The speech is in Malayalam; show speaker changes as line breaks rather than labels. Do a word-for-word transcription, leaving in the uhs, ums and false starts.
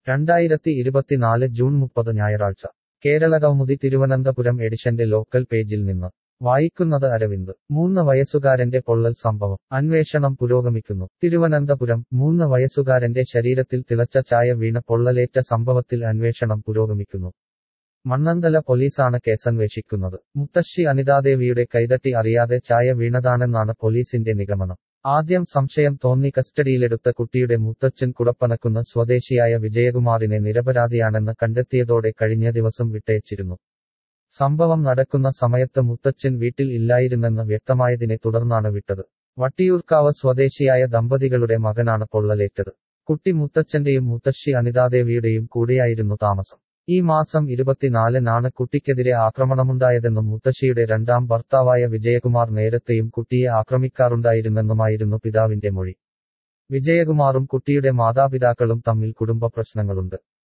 രണ്ടായിരത്തി ഇരുപത്തിനാല് ജൂൺ മുപ്പത് ഞായറാഴ്ച കേരളകൗമുദി തിരുവനന്തപുരം എഡിഷന്റെ ലോക്കൽ പേജിൽ നിന്ന് വായിക്കുന്നത് അരവിന്ദ് മൂന്ന് വയസ്സുകാരന്റെ പൊള്ളൽ സംഭവം അന്വേഷണം പുരോഗമിക്കുന്നു തിരുവനന്തപുരം മൂന്ന് വയസ്സുകാരന്റെ ശരീരത്തിൽ തിളച്ച ചായ വീണ പൊള്ളലേറ്റ സംഭവത്തിൽ അന്വേഷണം പുരോഗമിക്കുന്നു മണ്ണന്തല പോലീസാണ് കേസന്വേഷിക്കുന്നത് മുത്തശ്ശി അനിതാദേവിയുടെ കൈതട്ടി അറിയാതെ ചായ വീണതാണെന്നാണ് പോലീസിന്റെ നിഗമനം ആദ്യം സംശയം തോന്നി കസ്റ്റഡിയിലെടുത്ത കുട്ടിയുടെ മുത്തച്ഛൻ കുടപ്പനക്കുന്ന് സ്വദേശിയായ വിജയകുമാറിനെ നിരപരാധിയാണെന്ന് കണ്ടെത്തിയതോടെ കഴിഞ്ഞ ദിവസം വിട്ടയച്ചിരുന്നു സംഭവം നടക്കുന്ന സമയത്ത് മുത്തച്ഛൻ വീട്ടിൽ ഇല്ലായിരുന്നെന്ന് വ്യക്തമായതിനെ തുടർന്നാണ് വിട്ടത് വട്ടിയൂർക്കാവ് സ്വദേശിയായ ദമ്പതികളുടെ മകനാണ് പൊള്ളലേറ്റത് കുട്ടി മുത്തച്ഛന്റെയും മുത്തശ്ശി അനിതാദേവിയുടെയും കൂടെയായിരുന്നു താമസം ഈ മാസം ഇരുപത്തിനാലിനാണ് കുട്ടിക്കെതിരെ ആക്രമണമുണ്ടായതെന്നും മുത്തശ്ശിയുടെ രണ്ടാം ഭർത്താവായ വിജയകുമാർ നേരത്തെയും കുട്ടിയെ ആക്രമിക്കാറുണ്ടായിരുന്നെന്നുമായിരുന്നു പിതാവിന്റെ മൊഴി വിജയകുമാറും കുട്ടിയുടെ മാതാപിതാക്കളും തമ്മിൽ കുടുംബ പ്രശ്നങ്ങളുണ്ട്